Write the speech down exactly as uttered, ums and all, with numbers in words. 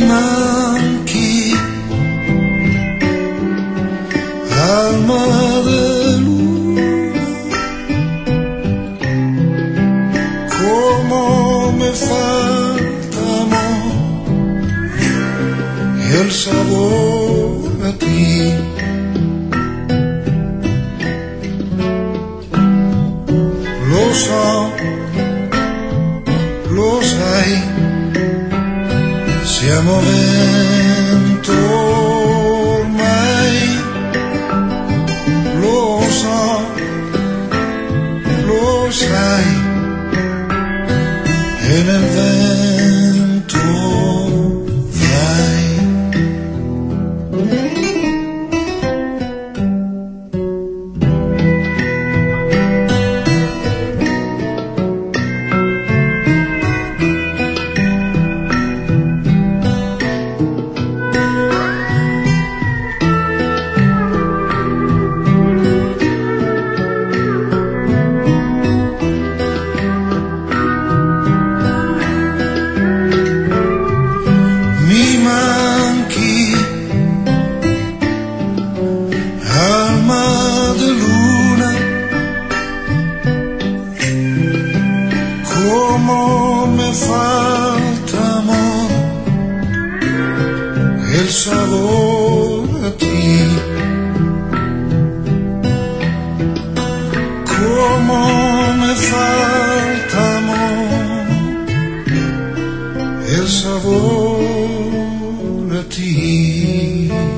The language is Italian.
manchi, alma de luna, como me falta amor y el sabor a ti. Lo so, lo sai, siamo vento ormai, lo so, lo sai, e nel vento vai. Como me falta amor, el sabor a ti. Como me falta amor, el sabor a ti.